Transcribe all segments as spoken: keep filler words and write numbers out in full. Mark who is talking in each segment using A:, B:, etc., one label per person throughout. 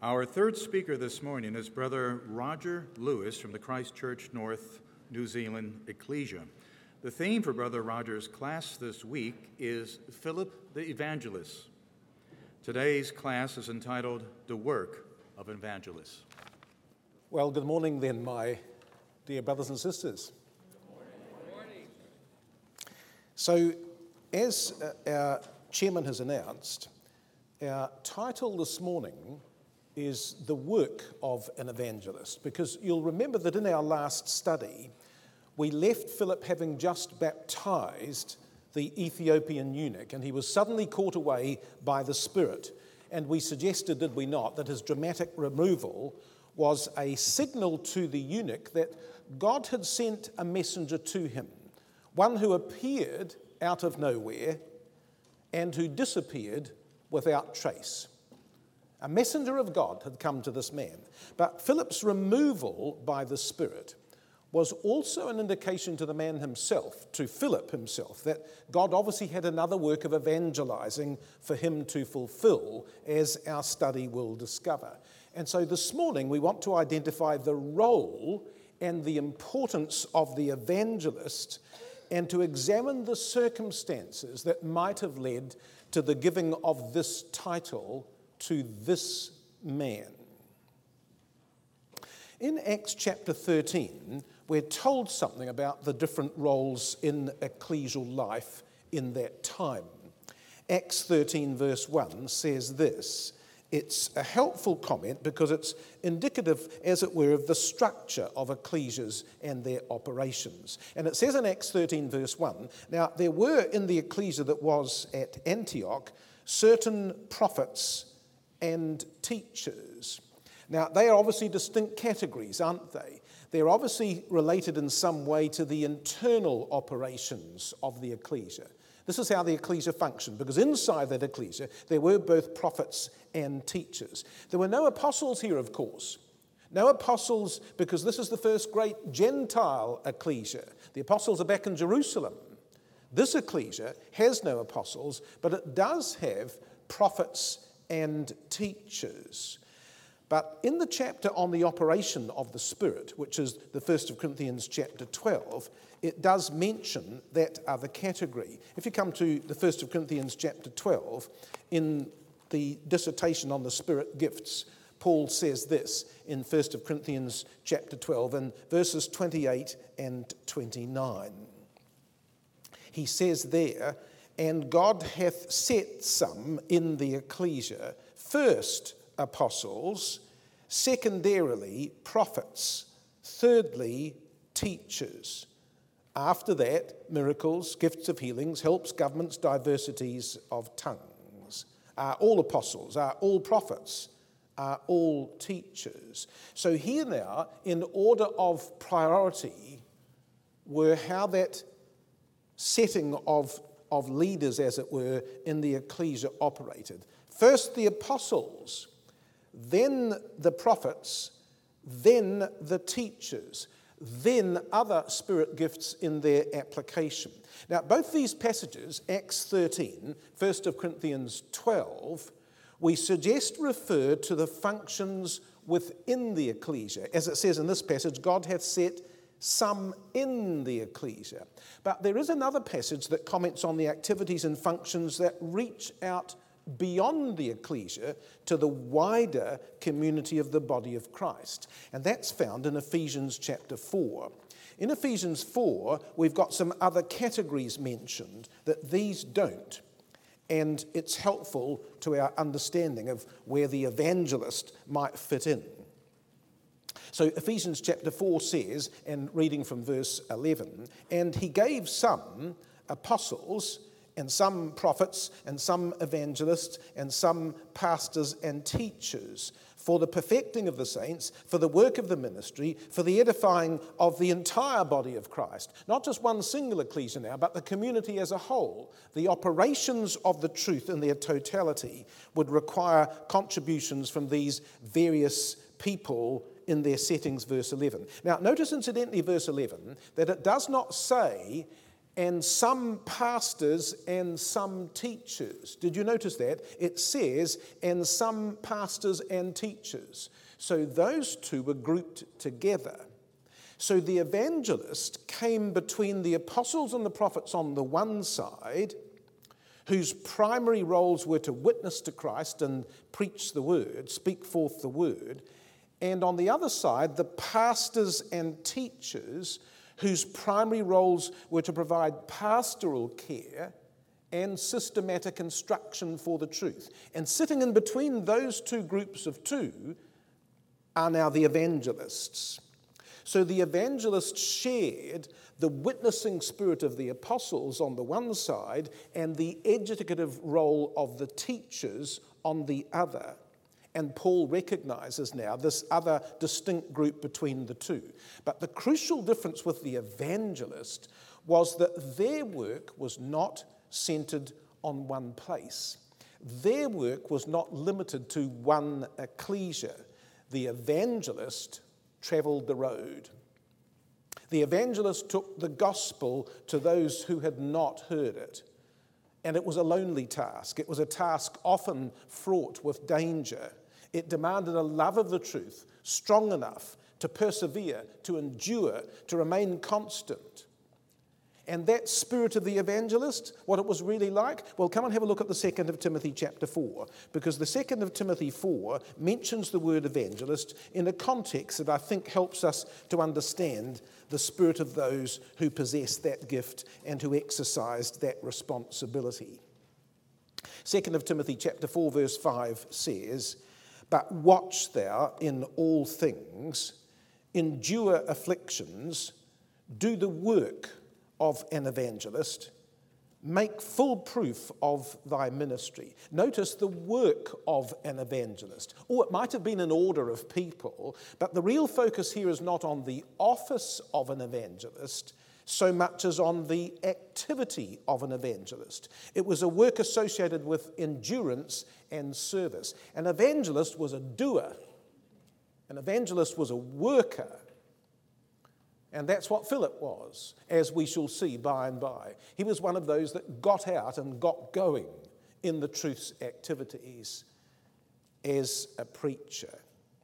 A: Our third speaker this morning is Brother Roger Lewis from the Christchurch North, New Zealand Ecclesia. The theme for Brother Roger's class this week is Philip the Evangelist. Today's class is entitled The Work of Evangelists.
B: Well, good morning then, my dear brothers and sisters.
C: Good morning.
B: So, as uh, our chairman has announced, our title this morning is The Work of an Evangelist, because you'll remember that in our last study, we left Philip having just baptized the Ethiopian eunuch, and he was suddenly caught away by the Spirit. And we suggested, did we not, that his dramatic removal was a signal to the eunuch that God had sent a messenger to him, one who appeared out of nowhere and who disappeared without trace. A messenger of God had come to this man. But Philip's removal by the Spirit was also an indication to the man himself, to Philip himself, that God obviously had another work of evangelizing for him to fulfill, as our study will discover. And so this morning we want to identify the role and the importance of the evangelist and to examine the circumstances that might have led to the giving of this title to this man. In Acts chapter thirteen, we're told something about the different roles in ecclesial life in that time. Acts thirteen verse one says this. It's a helpful comment because it's indicative, as it were, of the structure of ecclesias and their operations. And it says in Acts thirteen verse one, now there were in the ecclesia that was at Antioch certain prophets and teachers. Now, they are obviously distinct categories, aren't they? They're obviously related in some way to the internal operations of the ecclesia. This is how the ecclesia functioned, because inside that ecclesia, there were both prophets and teachers. There were no apostles here, of course. No apostles, because this is the first great Gentile ecclesia. The apostles are back in Jerusalem. This ecclesia has no apostles, but it does have prophets and teachers. But in the chapter on the operation of the Spirit, which is the First of Corinthians chapter twelve, it does mention that other category. If you come to the First of Corinthians chapter twelve, in the dissertation on the Spirit gifts, Paul says this in First of Corinthians chapter twelve and verses twenty-eight and twenty-nine. He says there, and God hath set some in the ecclesia, first apostles, secondarily prophets, thirdly teachers. After that, miracles, gifts of healings, helps, governments, diversities of tongues. Are all apostles, are all prophets, are all teachers. So here now, in order of priority, were how that setting of of leaders, as it were, in the ecclesia operated. First the apostles, then the prophets, then the teachers, then other spirit gifts in their application. Now, both these passages, Acts thirteen, First of Corinthians twelve, we suggest refer to the functions within the ecclesia. As it says in this passage, God hath set some in the ecclesia. But there is another passage that comments on the activities and functions that reach out beyond the ecclesia to the wider community of the body of Christ. And that's found in Ephesians chapter four. In Ephesians four, we've got some other categories mentioned that these don't. And it's helpful to our understanding of where the evangelist might fit in. So Ephesians chapter four says, and reading from verse eleven, and he gave some apostles and some prophets and some evangelists and some pastors and teachers for the perfecting of the saints, for the work of the ministry, for the edifying of the entire body of Christ. Not just one single ecclesia now, but the community as a whole. The operations of the truth in their totality would require contributions from these various people in their settings, verse eleven. Now, notice incidentally, verse eleven, that it does not say and some pastors and some teachers. Did you notice that? It says, and some pastors and teachers. So those two were grouped together. So the evangelist came between the apostles and the prophets on the one side, whose primary roles were to witness to Christ and preach the word, speak forth the word, and on the other side, the pastors and teachers, whose primary roles were to provide pastoral care and systematic instruction for the truth. And sitting in between those two groups of two are now the evangelists. So the evangelists shared the witnessing spirit of the apostles on the one side and the educative role of the teachers on the other. And Paul recognizes now this other distinct group between the two. But the crucial difference with the evangelist was that their work was not centered on one place. Their work was not limited to one ecclesia. The evangelist traveled the road. The evangelist took the gospel to those who had not heard it. And it was a lonely task. It was a task often fraught with danger. It demanded a love of the truth strong enough to persevere, to endure, to remain constant. And that spirit of the evangelist, what it was really like, well, come and have a look at the second of Timothy chapter four, because the second of Timothy four mentions the word evangelist in a context that I think helps us to understand the spirit of those who possessed that gift and who exercised that responsibility. second of Timothy chapter four verse five says, "But watch thou in all things, endure afflictions, do the work of an evangelist, make full proof of thy ministry." Notice the work of an evangelist. Or it might have been an order of people, but the real focus here is not on the office of an evangelist so much as on the activity of an evangelist. It was a work associated with endurance and service. An evangelist was a doer. An evangelist was a worker. And that's what Philip was, as we shall see by and by. He was one of those that got out and got going in the truth's activities as a preacher.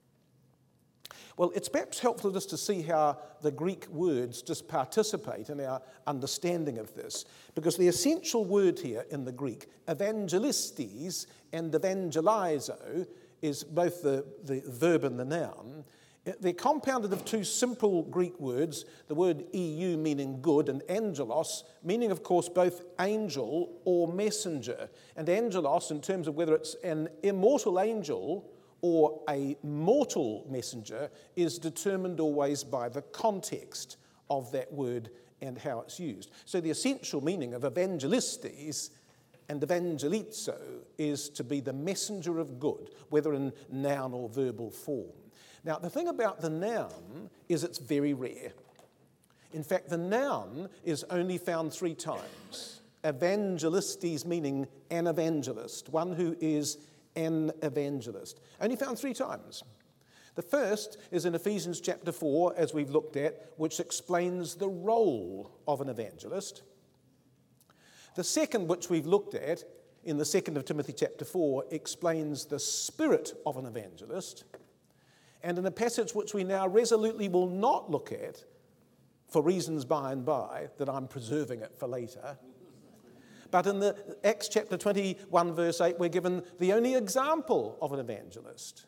B: Well, it's perhaps helpful just to see how the Greek words just participate in our understanding of this, because the essential word here in the Greek, evangelistes and evangelizo, is both the, the verb and the noun. They're compounded of two simple Greek words, the word eu meaning good and angelos, meaning of course both angel or messenger. And angelos, in terms of whether it's an immortal angel or a mortal messenger, is determined always by the context of that word and how it's used. So the essential meaning of evangelistes and evangelizo is to be the messenger of good, whether in noun or verbal form. Now, the thing about the noun is it's very rare. In fact, the noun is only found three times. Evangelistes meaning an evangelist, one who is an evangelist. Only found three times. The first is in Ephesians chapter four, as we've looked at, which explains the role of an evangelist. The second, which we've looked at in the second of Timothy chapter four, explains the spirit of an evangelist. And in a passage which we now resolutely will not look at, for reasons by and by, that I'm preserving it for later. But in the Acts chapter twenty-one, verse eight, we're given the only example of an evangelist.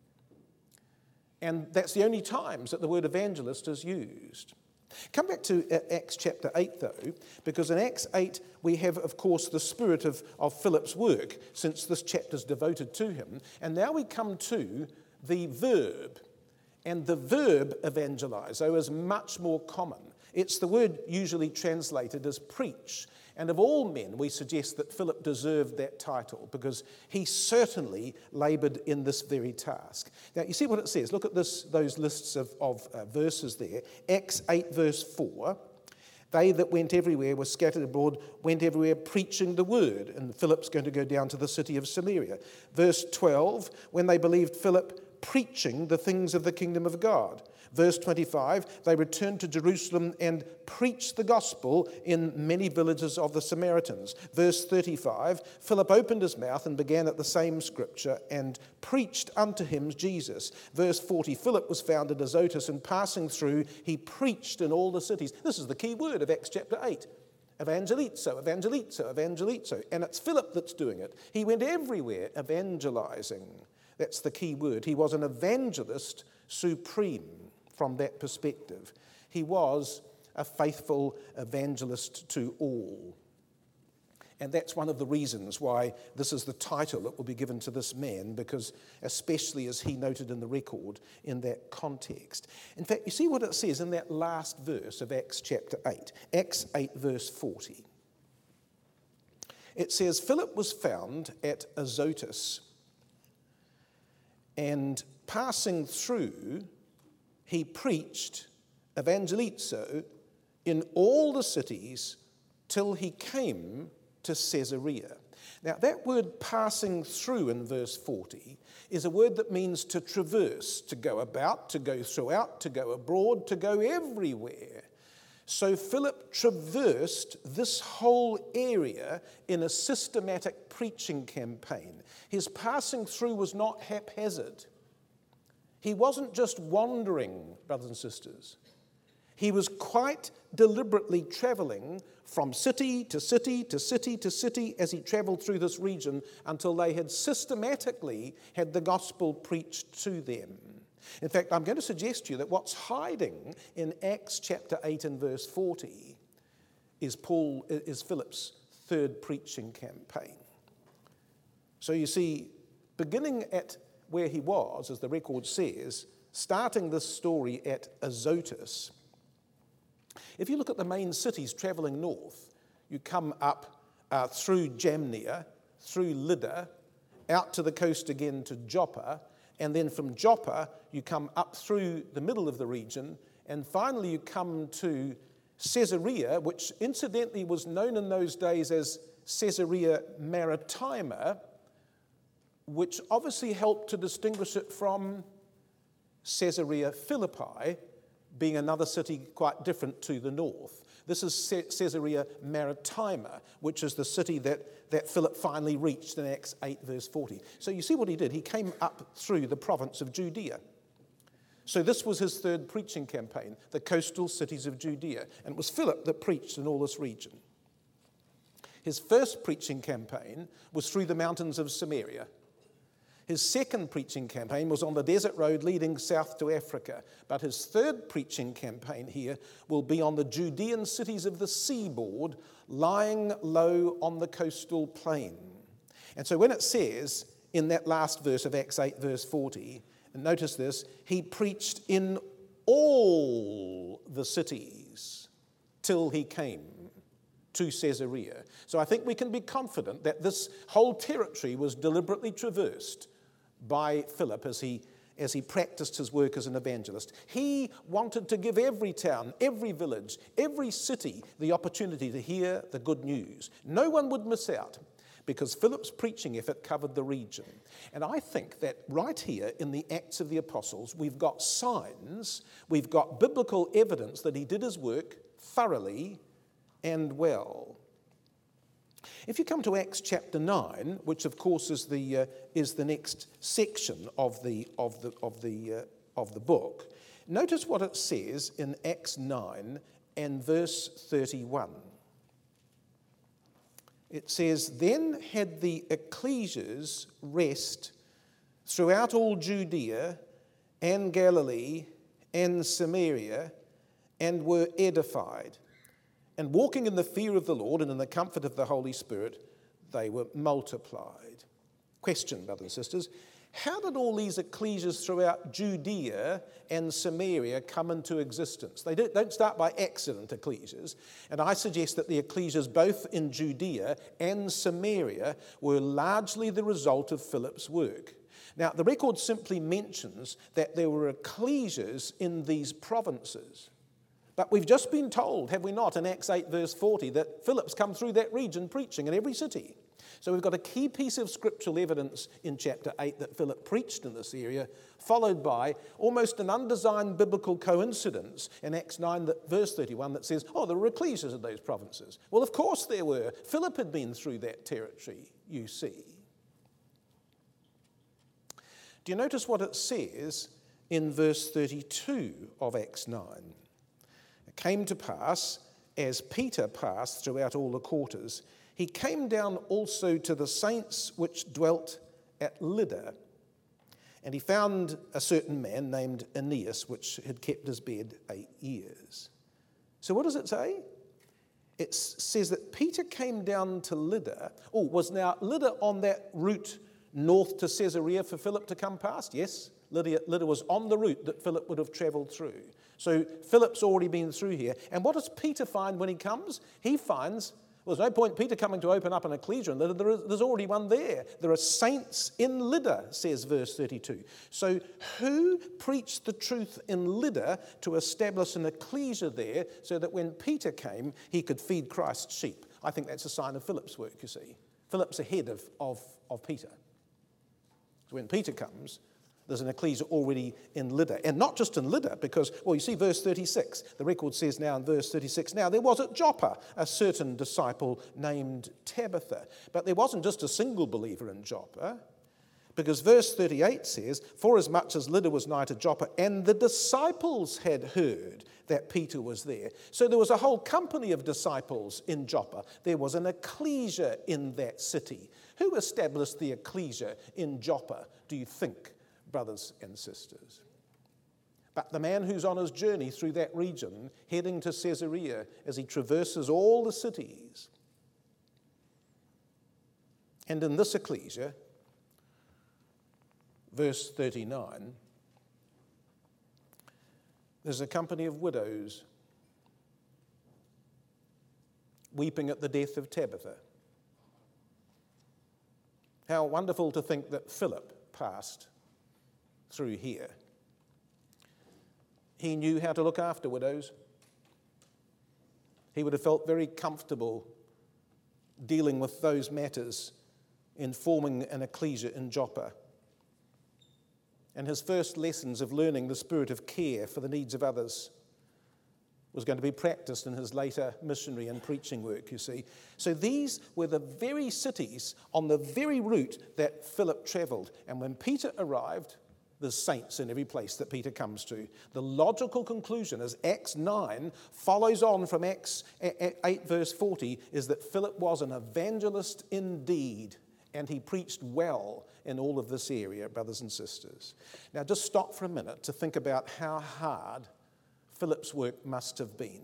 B: And that's the only times that the word evangelist is used. Come back to Acts chapter eight, though, because in Acts eight we have, of course, the spirit of, of Philip's work, since this chapter is devoted to him. And now we come to the verb, and the verb evangelizo is much more common. It's the word usually translated as preach, and of all men we suggest that Philip deserved that title because he certainly laboured in this very task. Now you see what it says. Look at this; those lists of, of uh, verses there. Acts eight verse four. They that went everywhere were scattered abroad, went everywhere preaching the word. And Philip's going to go down to the city of Samaria. Verse twelve, when they believed Philip, preaching the things of the kingdom of God. Verse twenty-five, they returned to Jerusalem and preached the gospel in many villages of the Samaritans. Verse thirty-five, Philip opened his mouth and began at the same scripture and preached unto him Jesus. Verse forty, Philip was found at Azotus, and passing through, he preached in all the cities. This is the key word of Acts chapter eight. Evangelizo, evangelizo, evangelizo. And it's Philip that's doing it. He went everywhere evangelizing. That's the key word. He was an evangelist supreme from that perspective. He was a faithful evangelist to all. And that's one of the reasons why this is the title that will be given to this man, because especially as he noted in the record in that context. In fact, you see what it says in that last verse of Acts chapter eight. Acts eight verse forty. It says, Philip was found at Azotus, and passing through, he preached, evangelizo, in all the cities till he came to Caesarea. Now, that word passing through in verse forty is a word that means to traverse, to go about, to go throughout, to go abroad, to go everywhere. So Philip traversed this whole area in a systematic preaching campaign. His passing through was not haphazard. He wasn't just wandering, brothers and sisters. He was quite deliberately traveling from city to city to city to city as he traveled through this region until they had systematically had the gospel preached to them. In fact, I'm going to suggest to you that what's hiding in Acts chapter eight and verse forty is Paul is Philip's third preaching campaign. So you see, beginning at where he was, as the record says, starting this story at Azotus. If you look at the main cities travelling north, you come up uh, through Jamnia, through Lydda, out to the coast again to Joppa, and then from Joppa you come up through the middle of the region, and finally you come to Caesarea, which incidentally was known in those days as Caesarea Maritima, which obviously helped to distinguish it from Caesarea Philippi, being another city quite different to the north. This is Caesarea Maritima, which is the city that, that Philip finally reached in Acts eight verse forty. So you see what he did. He came up through the province of Judea. So this was his third preaching campaign, the coastal cities of Judea. And it was Philip that preached in all this region. His first preaching campaign was through the mountains of Samaria. His second preaching campaign was on the desert road leading south to Africa. But his third preaching campaign here will be on the Judean cities of the seaboard, lying low on the coastal plain. And so when it says in that last verse of Acts eight, verse forty, and notice this, he preached in all the cities till he came to Caesarea. So I think we can be confident that this whole territory was deliberately traversed by Philip as he, as he practiced his work as an evangelist. He wanted to give every town, every village, every city the opportunity to hear the good news. No one would miss out because Philip's preaching effort covered the region. And I think that right here in the Acts of the Apostles, we've got signs, we've got biblical evidence that he did his work thoroughly and well. If you come to Acts chapter nine, which of course is the uh, is the next section of the of the of the uh, of the book, notice what it says in Acts nine and verse thirty-one. It says, "Then had the ecclesias rest throughout all Judea and Galilee and Samaria, and were edified. And walking in the fear of the Lord and in the comfort of the Holy Spirit, they were multiplied." Question, brothers and sisters, how did all these ecclesias throughout Judea and Samaria come into existence? They don't start by accident, ecclesias. And I suggest that the ecclesias both in Judea and Samaria were largely the result of Philip's work. Now, the record simply mentions that there were ecclesias in these provinces. But we've just been told, have we not, in Acts eight verse forty, that Philip's come through that region preaching in every city. So we've got a key piece of scriptural evidence in chapter eight that Philip preached in this area, followed by almost an undesigned biblical coincidence in Acts nine, that, verse thirty-one, that says, oh, there were ecclesias in those provinces. Well, of course there were. Philip had been through that territory, you see. Do you notice what it says in verse thirty-two of Acts nine? It came to pass, as Peter passed throughout all the quarters, he came down also to the saints which dwelt at Lydda, and he found a certain man named Aeneas, which had kept his bed eight years. So what does it say? It says that Peter came down to Lydda. Oh, was now Lydda on that route north to Caesarea for Philip to come past? Yes, Lydda, Lydda was on the route that Philip would have travelled through. So Philip's already been through here. And what does Peter find when he comes? He finds, well, there's no point Peter coming to open up an ecclesia in Lydda. There is, there's already one there. There are saints in Lydda, says verse thirty-two. So who preached the truth in Lydda to establish an ecclesia there so that when Peter came, he could feed Christ's sheep? I think that's a sign of Philip's work, you see. Philip's ahead of, of, of Peter. So when Peter comes, there's an ecclesia already in Lydda. And not just in Lydda, because, well, you see verse thirty-six. The record says now in verse thirty-six, now there was at Joppa a certain disciple named Tabitha. But there wasn't just a single believer in Joppa, because verse thirty-eight says, forasmuch as Lydda was nigh to Joppa, and the disciples had heard that Peter was there. So there was a whole company of disciples in Joppa. There was an ecclesia in that city. Who established the ecclesia in Joppa, do you think, brothers and sisters? But the man who's on his journey through that region, heading to Caesarea as he traverses all the cities. And in this ecclesia, verse thirty-nine, there's a company of widows weeping at the death of Tabitha. How wonderful to think that Philip passed through here. He knew how to look after widows. He would have felt very comfortable dealing with those matters in forming an ecclesia in Joppa. And his first lessons of learning the spirit of care for the needs of others was going to be practiced in his later missionary and preaching work, you see. So these were the very cities on the very route that Philip travelled. And when Peter arrived, there's saints in every place that Peter comes to. The logical conclusion is Acts nine follows on from Acts eight verse forty, is that Philip was an evangelist indeed, and he preached well in all of this area, brothers and sisters. Now just stop for a minute to think about how hard Philip's work must have been.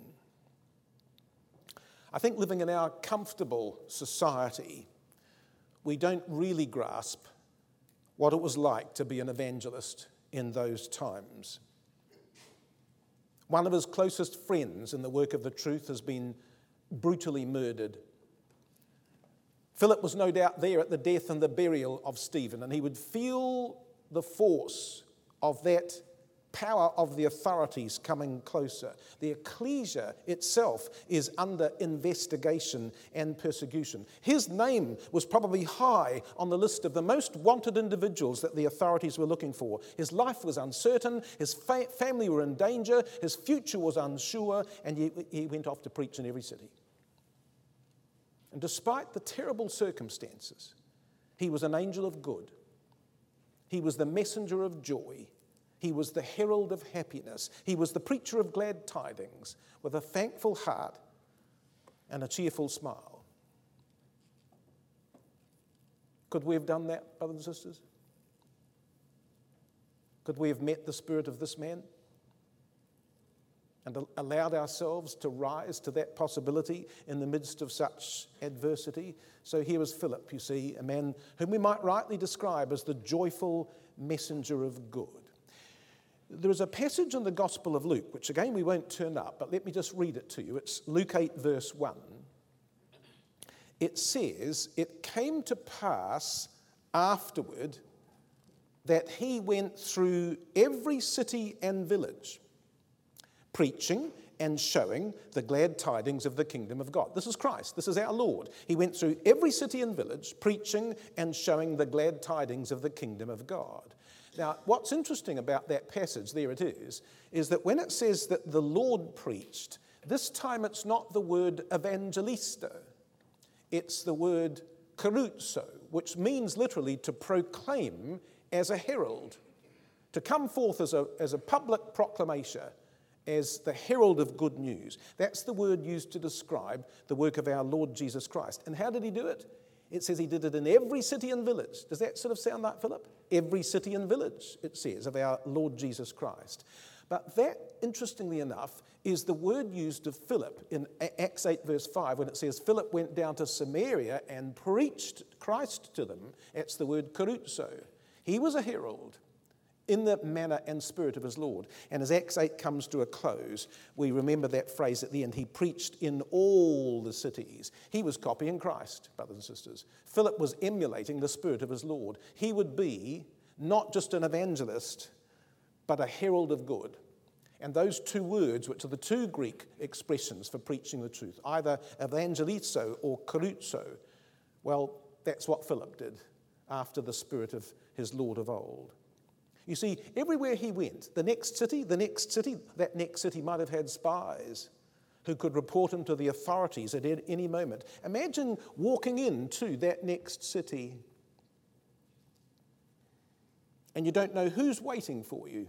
B: I think living in our comfortable society, we don't really grasp what it was like to be an evangelist in those times. One of his closest friends in the work of the truth has been brutally murdered. Philip was no doubt there at the death and the burial of Stephen, and he would feel the force of that power of the authorities coming closer. The ecclesia itself is under investigation and persecution. His name was probably high on the list of the most wanted individuals that the authorities were looking for. His life was uncertain, his fa- family were in danger, his future was unsure, and he, he went off to preach in every city. And despite the terrible circumstances, he was an angel of good. He was the messenger of joy. He was the herald of happiness. He was the preacher of glad tidings with a thankful heart and a cheerful smile. Could we have done that, brothers and sisters? Could we have met the spirit of this man and allowed ourselves to rise to that possibility in the midst of such adversity? So here is Philip, you see, a man whom we might rightly describe as the joyful messenger of good. There is a passage in the Gospel of Luke, which again we won't turn up, but let me just read it to you. It's Luke eight, verse one. It says, "It came to pass afterward that he went through every city and village, preaching and showing the glad tidings of the kingdom of God. This is Christ. This is our Lord. He went through every city and village preaching and showing the glad tidings of the kingdom of God. Now, what's interesting about that passage, there it is, is that when it says that the Lord preached, this time it's not the word evangelisto. It's the word keruzo, which means literally to proclaim as a herald, to come forth as a, as a public proclamation, as the herald of good news. That's the word used to describe the work of our Lord Jesus Christ. And how did he do it? It says he did it in every city and village. Does that sort of sound like Philip? Every city and village, it says, of our Lord Jesus Christ. But that, interestingly enough, is the word used of Philip in Acts eight verse five when it says Philip went down to Samaria and preached Christ to them. It's the word keruzo. He was a herald in the manner and spirit of his Lord. And as Acts eight comes to a close, we remember that phrase at the end. He preached in all the cities. He was copying Christ, brothers and sisters. Philip was emulating the spirit of his Lord. He would be not just an evangelist, but a herald of good. And those two words, which are the two Greek expressions for preaching the truth, either evangelizo or keruzo, well, that's what Philip did after the spirit of his Lord of old. You see, everywhere he went, the next city, the next city, that next city might have had spies who could report him to the authorities at any moment. Imagine walking into that next city and you don't know who's waiting for you.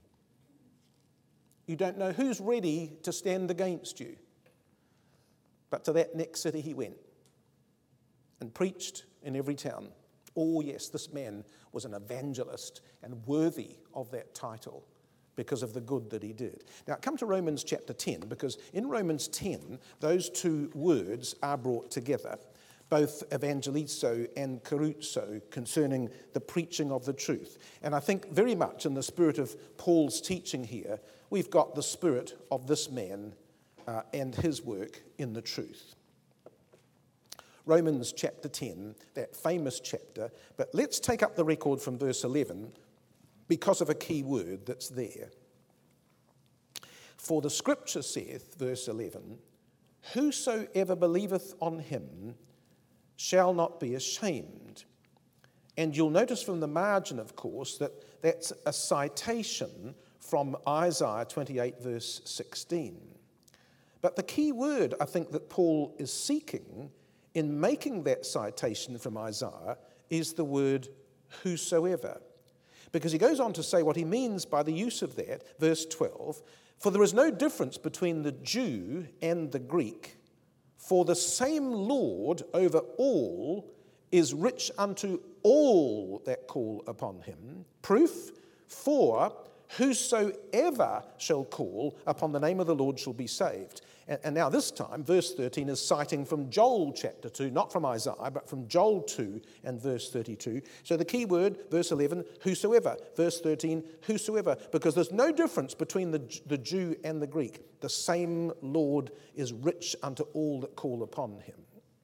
B: You don't know who's ready to stand against you. But to that next city he went and preached in every town. Oh yes, this man was an evangelist and worthy of that title because of the good that he did. Now come to Romans chapter ten, because in Romans ten, those two words are brought together, both evangelizo and keruzo, concerning the preaching of the truth. And I think very much in the spirit of Paul's teaching here, we've got the spirit of this man uh, and his work in the truth. Romans chapter ten, that famous chapter, but let's take up the record from verse eleven because of a key word that's there. For the scripture saith, verse eleven, whosoever believeth on him shall not be ashamed. And you'll notice from the margin, of course, that that's a citation from Isaiah twenty-eight, verse sixteen. But the key word I think that Paul is seeking in making that citation from Isaiah is the word whosoever. Because he goes on to say what he means by the use of that, verse twelve, for there is no difference between the Jew and the Greek, for the same Lord over all is rich unto all that call upon him. Proof, for whosoever shall call upon the name of the Lord shall be saved. And, and now this time, verse thirteen is citing from Joel chapter two, not from Isaiah, but from Joel two and verse thirty-two. So the key word, verse eleven, whosoever. Verse thirteen, whosoever. Because there's no difference between the, the Jew and the Greek. The same Lord is rich unto all that call upon him.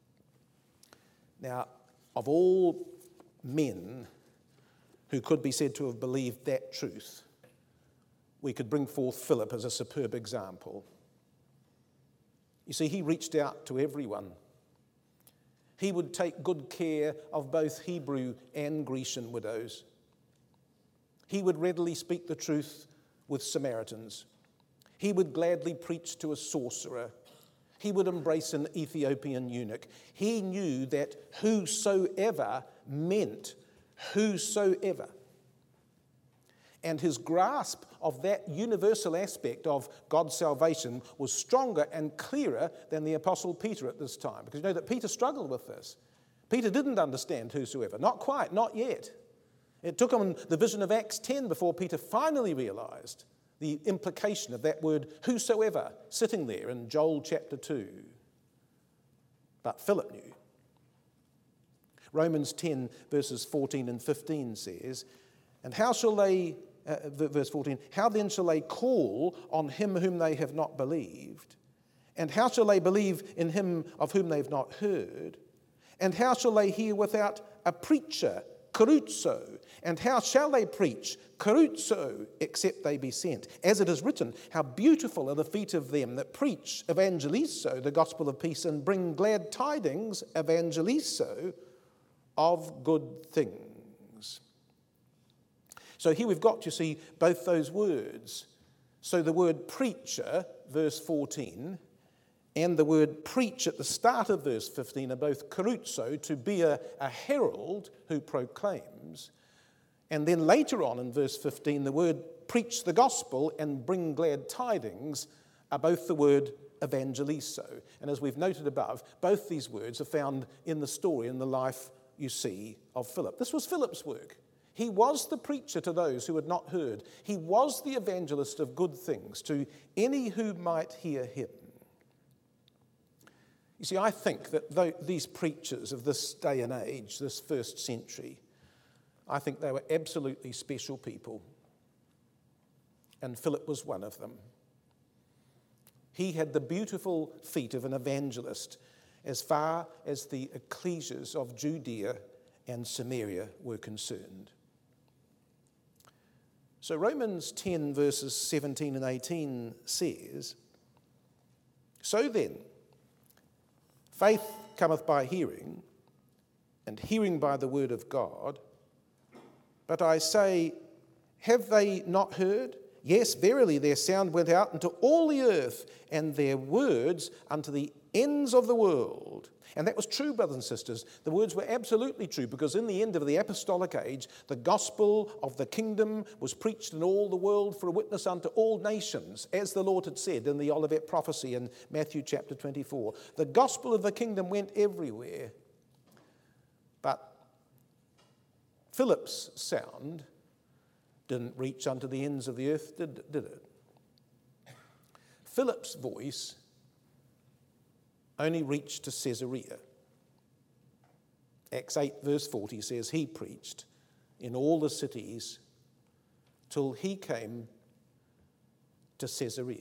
B: Now, of all men who could be said to have believed that truth, we could bring forth Philip as a superb example. You see, he reached out to everyone. He would take good care of both Hebrew and Grecian widows. He would readily speak the truth with Samaritans. He would gladly preach to a sorcerer. He would embrace an Ethiopian eunuch. He knew that whosoever meant whosoever. And his grasp of that universal aspect of God's salvation was stronger and clearer than the Apostle Peter at this time. Because you know that Peter struggled with this. Peter didn't understand whosoever. Not quite, not yet. It took him the vision of Acts ten before Peter finally realized the implication of that word whosoever sitting there in Joel chapter two. But Philip knew. Romans ten verses fourteen and fifteen says, and how shall they, uh, verse fourteen, how then shall they call on him whom they have not believed? And how shall they believe in him of whom they have not heard? And how shall they hear without a preacher? Caruzo. And how shall they preach? Caruzo, except they be sent. As it is written, how beautiful are the feet of them that preach, evangelizo, the gospel of peace, and bring glad tidings, evangelizo, of good things. So here we've got, you see, both those words. So the word preacher, verse fourteen, and the word preach at the start of verse fifteen are both caruzo, to be a, a herald who proclaims. And then later on in verse fifteen, the word preach the gospel and bring glad tidings are both the word evangelizo. And as we've noted above, both these words are found in the story, in the life, you see, of Philip. This was Philip's work. He was the preacher to those who had not heard. He was the evangelist of good things to any who might hear him. You see, I think that these preachers of this day and age, this first century, I think they were absolutely special people. And Philip was one of them. He had the beautiful feet of an evangelist as far as the ecclesias of Judea and Samaria were concerned. So Romans ten verses seventeen and eighteen says, so then, faith cometh by hearing, and hearing by the word of God. But I say, have they not heard? Yes, verily, their sound went out into all the earth, and their words unto the ends of the world. And that was true, brothers and sisters. The words were absolutely true, because in the end of the apostolic age, the gospel of the kingdom was preached in all the world for a witness unto all nations, as the Lord had said in the Olivet prophecy in Matthew chapter twenty-four. The gospel of the kingdom went everywhere. But Philip's sound didn't reach unto the ends of the earth, did, did it? Philip's voice only reached to Caesarea. Acts eight verse forty says he preached in all the cities till he came to Caesarea.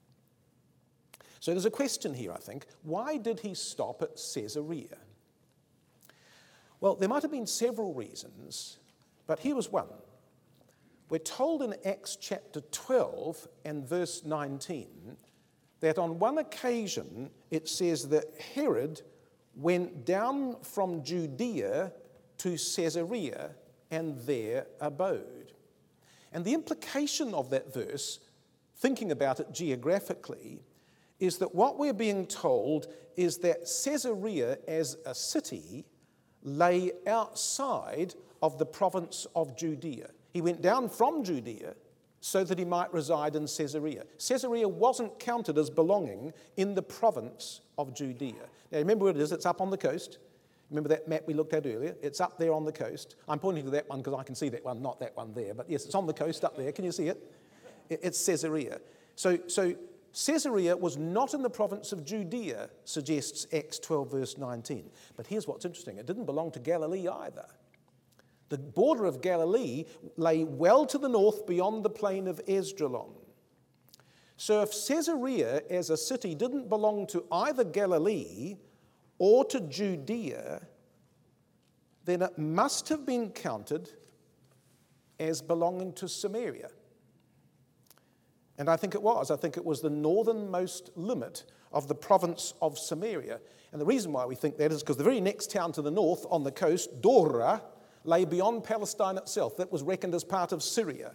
B: So there's a question here, I think. Why did he stop at Caesarea? Well, there might have been several reasons, but here was one. We're told in Acts chapter twelve and verse nineteen that on one occasion it says that Herod went down from Judea to Caesarea and there abode. And the implication of that verse, thinking about it geographically, is that what we're being told is that Caesarea as a city lay outside of the province of Judea. He went down from Judea so that he might reside in Caesarea. Caesarea wasn't counted as belonging in the province of Judea. Now remember where it is, it's up on the coast. Remember that map we looked at earlier? It's up there on the coast. I'm pointing to that one because I can see that one, not that one there. But yes, it's on the coast up there. Can you see it? It's Caesarea. So, so Caesarea was not in the province of Judea, suggests Acts twelve verse nineteen. But here's what's interesting. It didn't belong to Galilee either. The border of Galilee lay well to the north beyond the plain of Esdraelon. So if Caesarea as a city didn't belong to either Galilee or to Judea, then it must have been counted as belonging to Samaria. And I think it was. I think it was the northernmost limit of the province of Samaria. And the reason why we think that is because the very next town to the north on the coast, Dora, lay beyond Palestine itself. That was reckoned as part of Syria.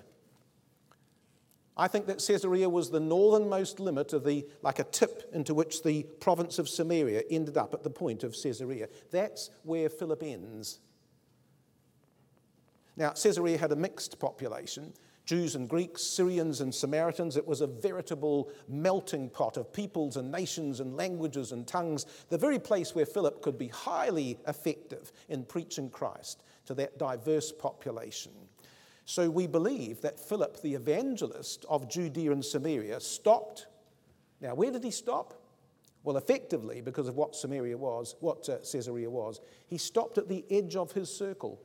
B: I think that Caesarea was the northernmost limit of the, like a tip into which the province of Samaria ended up at the point of Caesarea. That's where Philip ends. Now, Caesarea had a mixed population, Jews and Greeks, Syrians and Samaritans. It was a veritable melting pot of peoples and nations and languages and tongues, the very place where Philip could be highly effective in preaching Christ to that diverse population. So we believe that Philip, the evangelist of Judea and Samaria, stopped. Now, where did he stop? Well, effectively, because of what Samaria was, what uh, Caesarea was, he stopped at the edge of his circle.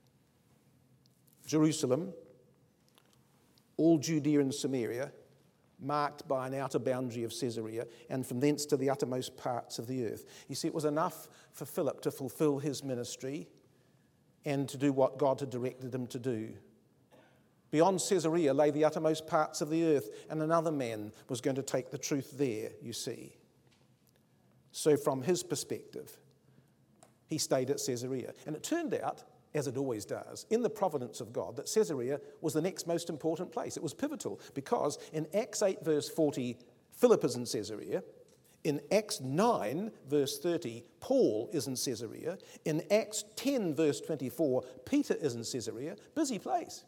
B: Jerusalem, all Judea and Samaria, marked by an outer boundary of Caesarea, and from thence to the uttermost parts of the earth. You see, it was enough for Philip to fulfill his ministry and to do what God had directed him to do. Beyond Caesarea lay the uttermost parts of the earth, and another man was going to take the truth there, you see. So from his perspective, he stayed at Caesarea. And it turned out, as it always does, in the providence of God, that Caesarea was the next most important place. It was pivotal because in Acts eight, verse forty, Philip is in Caesarea. In Acts nine, verse thirty, Paul is in Caesarea. In Acts ten, verse twenty-four, Peter is in Caesarea. Busy place.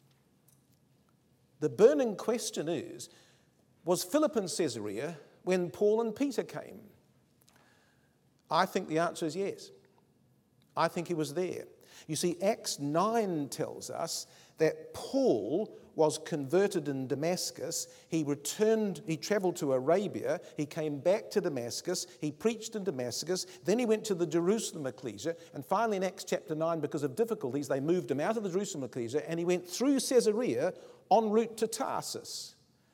B: The burning question is, was Philip in Caesarea when Paul and Peter came? I think the answer is yes. I think he was there. You see, Acts nine tells us that Paul was converted in Damascus. He returned, he traveled to Arabia, he came back to Damascus, he preached in Damascus, then he went to the Jerusalem ecclesia, and finally in Acts chapter nine, because of difficulties, they moved him out of the Jerusalem ecclesia, and he went through Caesarea en route to Tarsus.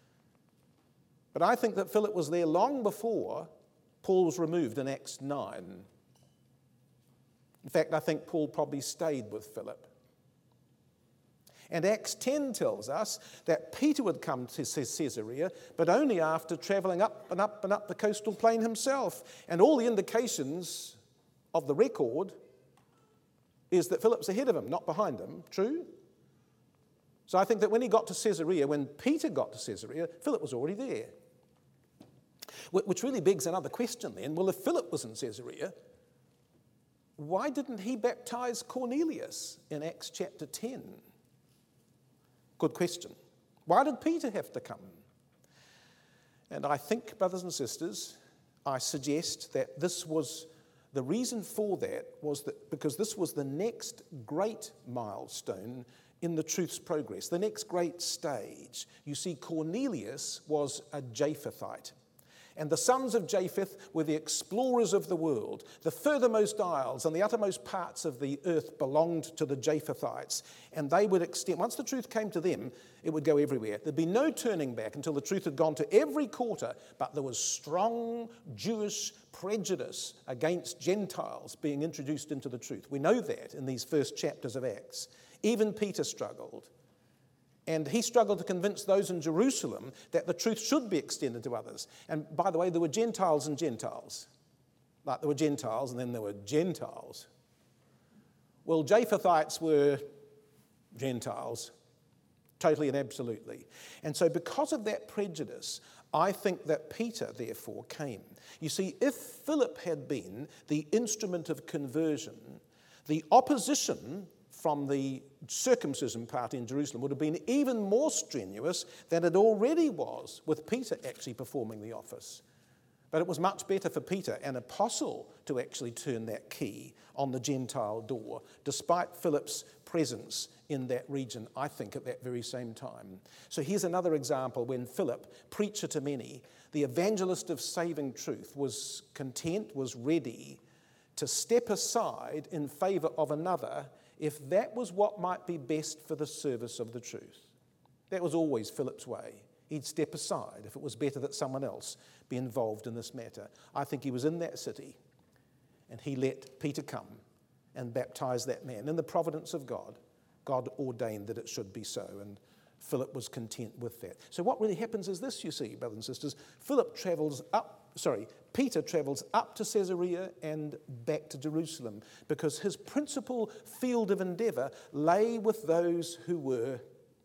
B: But I think that Philip was there long before Paul was removed in Acts nine. In fact, I think Paul probably stayed with Philip. And Acts ten tells us that Peter would come to Caesarea, but only after travelling up and up and up the coastal plain himself. And all the indications of the record is that Philip's ahead of him, not behind him. True? So I think that when he got to Caesarea, when Peter got to Caesarea, Philip was already there. Which really begs another question then. Well, if Philip was in Caesarea, why didn't he baptize Cornelius in Acts chapter ten? Good question. Why did Peter have to come? And I think, brothers and sisters, I suggest that this was, the reason for that was that because this was the next great milestone in the truth's progress, the next great stage. You see, Cornelius was a Japhethite. And the sons of Japheth were the explorers of the world. The furthermost isles and the uttermost parts of the earth belonged to the Japhethites. And they would extend, once the truth came to them, it would go everywhere. There'd be no turning back until the truth had gone to every quarter. But there was strong Jewish prejudice against Gentiles being introduced into the truth. We know that in these first chapters of Acts. Even Peter struggled. And he struggled to convince those in Jerusalem that the truth should be extended to others. And by the way, there were Gentiles and Gentiles. Like there were Gentiles and then there were Gentiles. Well, Japhethites were Gentiles, totally and absolutely. And so because of that prejudice, I think that Peter, therefore, came. You see, if Philip had been the instrument of conversion, the opposition from the circumcision party in Jerusalem would have been even more strenuous than it already was with Peter actually performing the office. But it was much better for Peter, an apostle, to actually turn that key on the Gentile door, despite Philip's presence in that region, I think, at that very same time. So here's another example when Philip, preacher to many, the evangelist of saving truth, was content, was ready to step aside in favour of another if that was what might be best for the service of the truth. That was always Philip's way. He'd step aside if it was better that someone else be involved in this matter. I think he was in that city and he let Peter come and baptize that man. In the providence of God, God ordained that it should be so, and Philip was content with that. So what really happens is this, you see, brothers and sisters. Philip travels up, sorry, Peter travels up to Caesarea and back to Jerusalem because his principal field of endeavour lay with those who were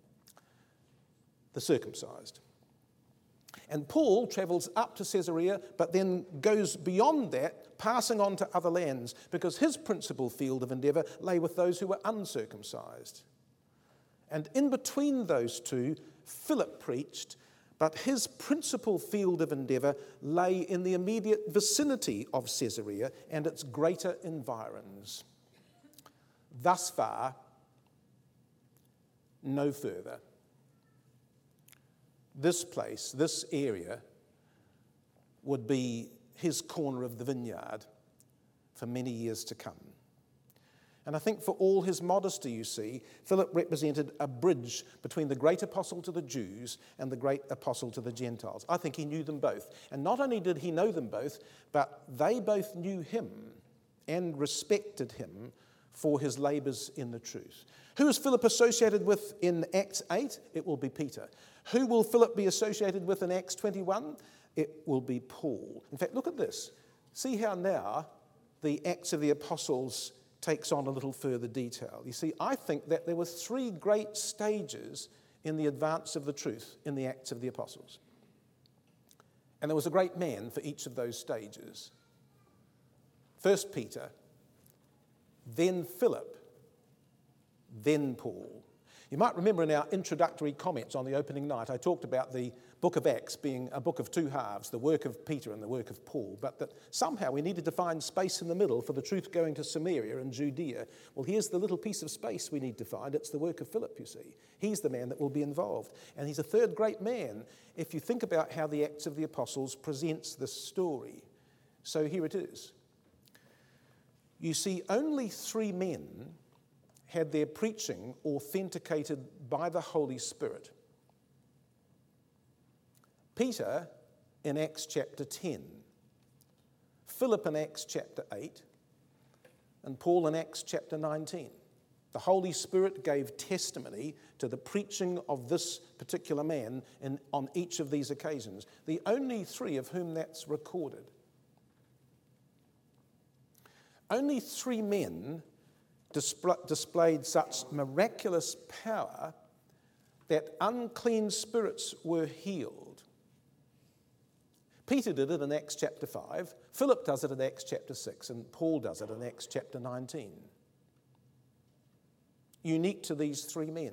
B: the circumcised. And Paul travels up to Caesarea, but then goes beyond that, passing on to other lands, because his principal field of endeavour lay with those who were uncircumcised. And in between those two, Philip preached, but his principal field of endeavour lay in the immediate vicinity of Caesarea and its greater environs. Thus far, no further. This place, this area, would be his corner of the vineyard for many years to come. And I think for all his modesty, you see, Philip represented a bridge between the great apostle to the Jews and the great apostle to the Gentiles. I think he knew them both. And not only did he know them both, but they both knew him and respected him for his labours in the truth. Who is Philip associated with in Acts eight? It will be Peter. Who will Philip be associated with in Acts twenty-one? It will be Paul. In fact, look at this. See how now the Acts of the Apostles takes on a little further detail. You see, I think that there were three great stages in the advance of the truth in the Acts of the Apostles. And there was a great man for each of those stages. First Peter, then Philip, then Paul. You might remember in our introductory comments on the opening night, I talked about the book of Acts being a book of two halves, the work of Peter and the work of Paul, but that somehow we needed to find space in the middle for the truth going to Samaria and Judea. Well, here's the little piece of space we need to find. It's the work of Philip, you see. He's the man that will be involved. And he's a third great man if you think about how the Acts of the Apostles presents this story. So here it is. You see, only three men had their preaching authenticated by the Holy Spirit. Peter in Acts chapter ten, Philip in Acts chapter eight, and Paul in Acts chapter nineteen. The Holy Spirit gave testimony to the preaching of this particular man in, on each of these occasions, the only three of whom that's recorded. Only three men displayed such miraculous power that unclean spirits were healed. Peter did it in Acts chapter five, Philip does it in Acts chapter six, and Paul does it in Acts chapter nineteen. Unique to these three men.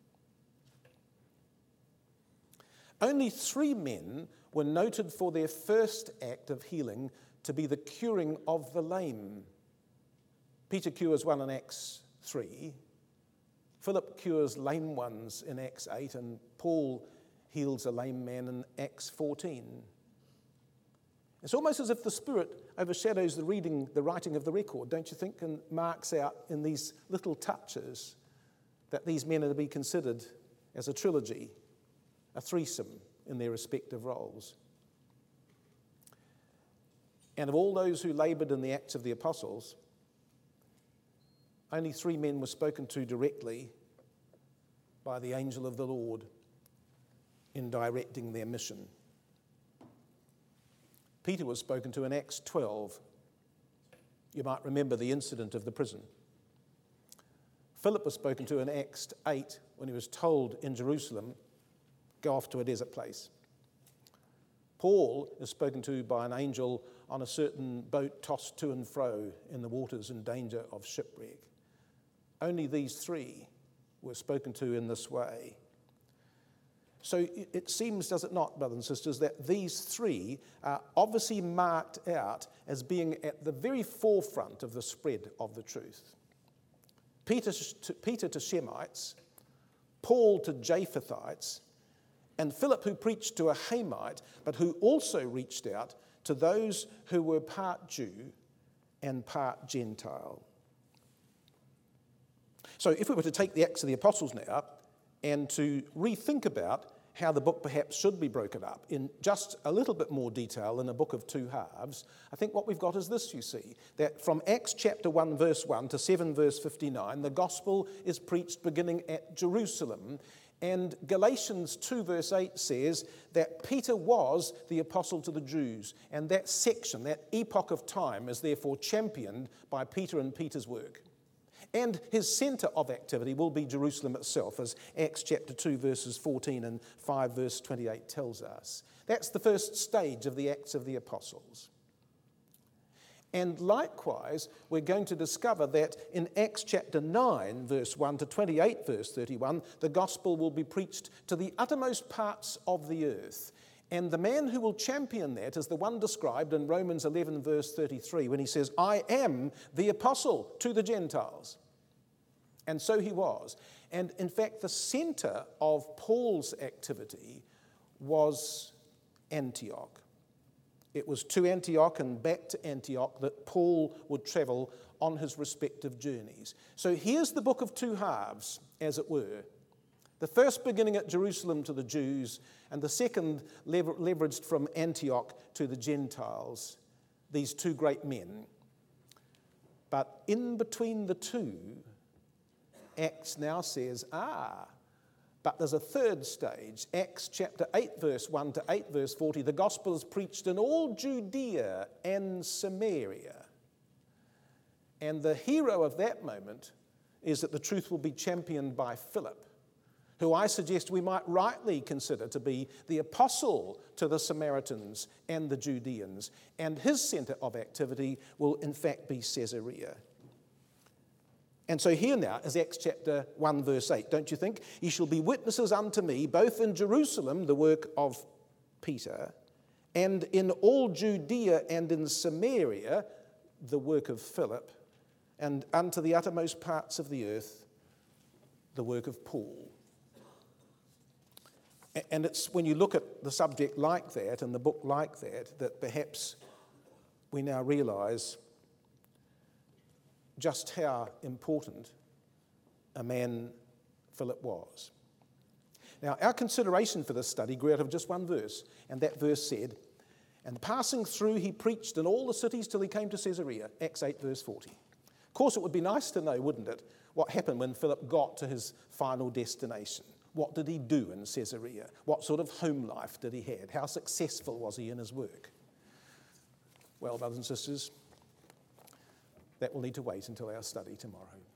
B: Only three men were noted for their first act of healing to be the curing of the lame. Peter cures one in Acts three, Philip cures lame ones in Acts eight, and Paul heals a lame man in Acts fourteen. It's almost as if the Spirit overshadows the reading, the writing of the record, don't you think, and marks out in these little touches that these men are to be considered as a trilogy, a threesome in their respective roles. And of all those who laboured in the Acts of the Apostles, only three men were spoken to directly by the angel of the Lord in directing their mission. Peter was spoken to in Acts twelve. You might remember the incident of the prison. Philip was spoken to in Acts eight when he was told in Jerusalem, go off to a desert place. Paul is spoken to by an angel on a certain boat tossed to and fro in the waters in danger of shipwreck. Only these three were spoken to in this way. So it seems, does it not, brothers and sisters, that these three are obviously marked out as being at the very forefront of the spread of the truth. Peter to, Peter to Shemites, Paul to Japhethites, and Philip who preached to a Hamite, but who also reached out to those who were part Jew and part Gentile. So if we were to take the Acts of the Apostles now and to rethink about how the book perhaps should be broken up in just a little bit more detail in a book of two halves, I think what we've got is this, you see, that from Acts chapter one verse one to seven verse fifty-nine, the gospel is preached beginning at Jerusalem, and Galatians two verse eight says that Peter was the apostle to the Jews, and that section, that epoch of time is therefore championed by Peter and Peter's work. And his centre of activity will be Jerusalem itself, as Acts chapter two verses fourteen and five verse twenty-eight tells us. That's the first stage of the Acts of the Apostles. And likewise, we're going to discover that in Acts chapter nine verse one to twenty-eight verse thirty-one, the gospel will be preached to the uttermost parts of the earth. And the man who will champion that is the one described in Romans eleven verse thirty-three when he says, I am the apostle to the Gentiles. And so he was. And in fact, the centre of Paul's activity was Antioch. It was to Antioch and back to Antioch that Paul would travel on his respective journeys. So here's the book of two halves, as it were. The first beginning at Jerusalem to the Jews, and the second lever- leveraged from Antioch to the Gentiles, these two great men. But in between the two, Acts now says, ah, but there's a third stage. Acts chapter eight, verse one to eight, verse forty. The gospel is preached in all Judea and Samaria. And the hero of that moment is that the truth will be championed by Philip, who I suggest we might rightly consider to be the apostle to the Samaritans and the Judeans. And his centre of activity will in fact be Caesarea. And so here now is Acts chapter one, verse eight, don't you think? Ye shall be witnesses unto me, both in Jerusalem, the work of Peter, and in all Judea and in Samaria, the work of Philip, and unto the uttermost parts of the earth, the work of Paul. And it's when you look at the subject like that and the book like that, that perhaps we now realise just how important a man Philip was. Now, our consideration for this study grew out of just one verse, and that verse said, and passing through he preached in all the cities till he came to Caesarea, Acts eight, verse forty. Of course, it would be nice to know, wouldn't it, what happened when Philip got to his final destination. What did he do in Caesarea? What sort of home life did he have? How successful was he in his work? Well, brothers and sisters, that will need to wait until our study tomorrow.